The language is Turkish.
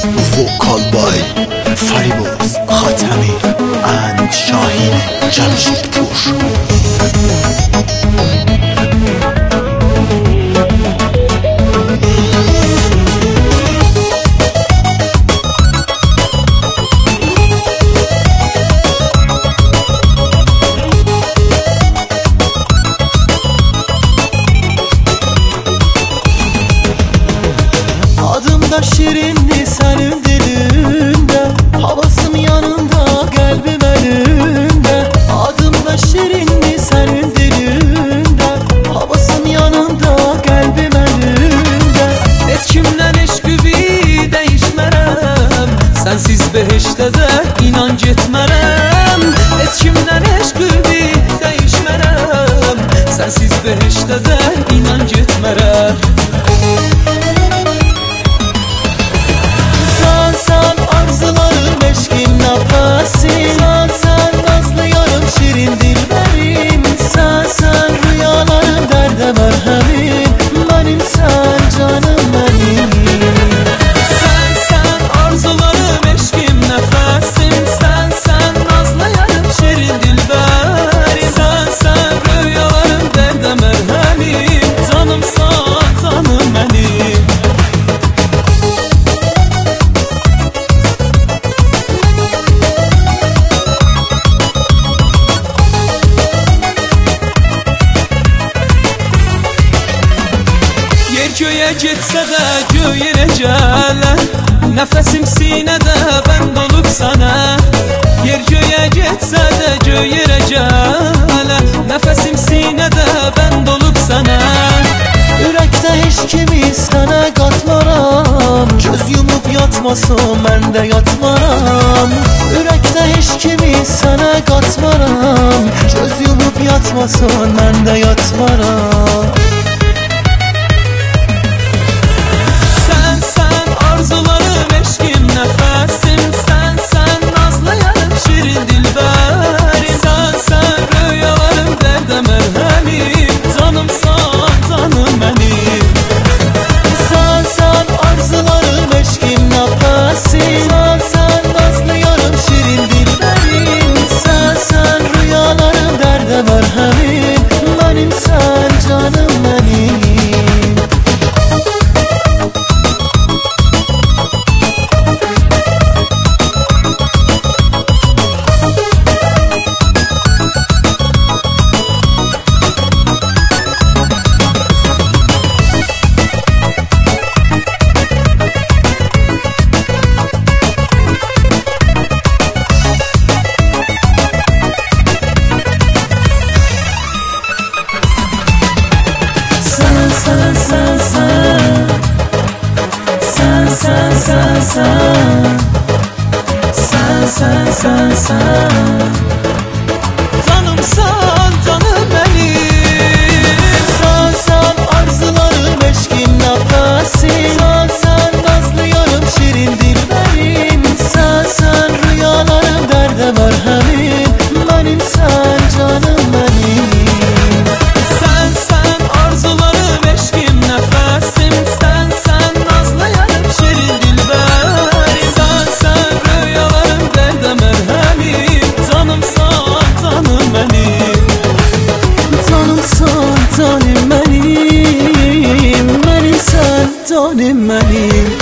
Vokal by Fariboz Khatami and Shahin Jamshedpur. Adımda şirinli senin dilinde, havasım yanında, kalbim elinde. Adımda şirinli senin dilinde, havasım yanında, kalbim elinde. Heç kimden eşqübi değişmərəm, sensiz beheşte de inan getmərəm. Heç kimden eşqübi değişmərəm, sensiz beheşte de inan getmərəm. Sen nazlı yarım şirin dilberim, sen rüyalarım derde merhemim. Benim sen canım benim. Sen arzularım eşkim nefesim, sen nazlı yarım şirin dilberim. Sen rüyalarım derde merhemim. Canımsan canım benim. Göğe gitsə də göy yerə gələ, nəfəsim sinədə bənd olub sənə. Yer göğe gitsə də göy yerə gələ, nəfəsim sinədə bənd olub sənə. Ürəkdə heç kimi sənə qatmaram, göz yumub yatmasın mən də yatmaram. Ürəkdə heç kimi sənə qatmaram, göz yumub yatmasın mən də yatmaram. Arzularım eşkim nefesim, sen nazlı yarım şirin dilberim. Sen rüyalarım derde merhemim. Canımsan canım benim. Sen arzularım eşkim nefesim, sen nazlı yarım şirin dilberim. Sen rüyalarım derde merhemim. Benim sen canım benim. Sen canımsan canım benim. Sen arzularım eşkim nefesim, sen nazlı yarım şirin dilberim. Sen rüyalarım derde merhemim. Benim sen canım benim. Sen arzularım eşkim nefesim, sen nazlı yarım şirin dilberim. Sen rüyalarım derde merhemim. Canımsan canım benim. Canımsan canım benim. Benim sen canım benim.